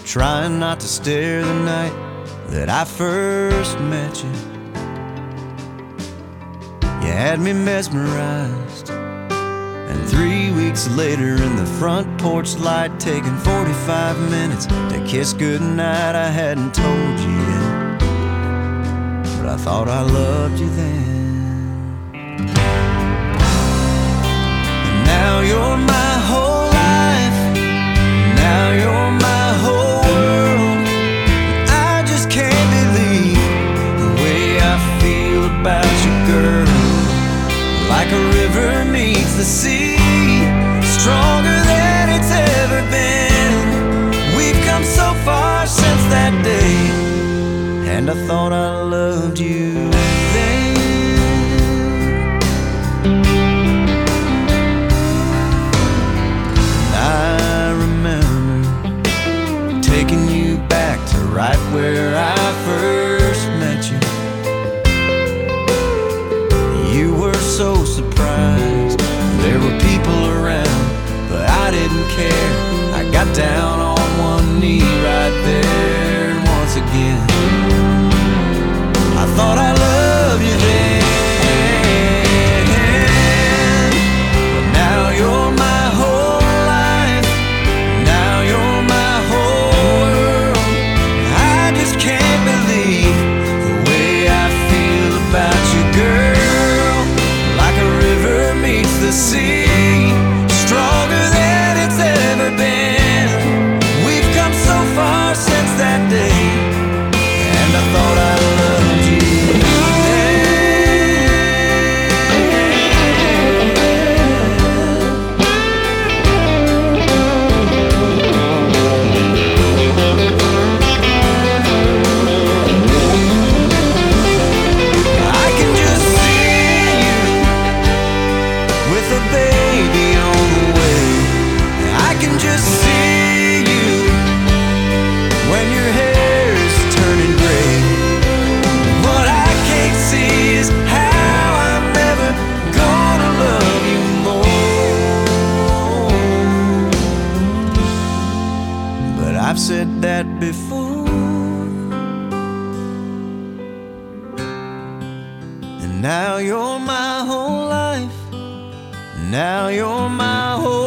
trying not to stare the night that I first met you. You had me mesmerized, and 3 weeks later in the front porch light, taking 45 minutes to kiss goodnight, I hadn't told you yet, but I thought I loved you then. And now you're my whole life, now you're my whole world. I just can't believe the way I feel about you, girl. Like a river meets the sea, stronger than it's ever been. We've come so far since that day, and I thought I loved you then. And I remember taking you back to right where I first met you. You were so surprised, there were people around, but I didn't care. I got down on one knee right there, and once again I thought I loved you then. But now you're my whole life, now you're my whole world. I just can't believe the way I feel about you, girl. Like a river meets the sea, stronger than it's ever been. We've come so far since that day, and I thought I loved you said that before. And now you're my whole life, now you're my whole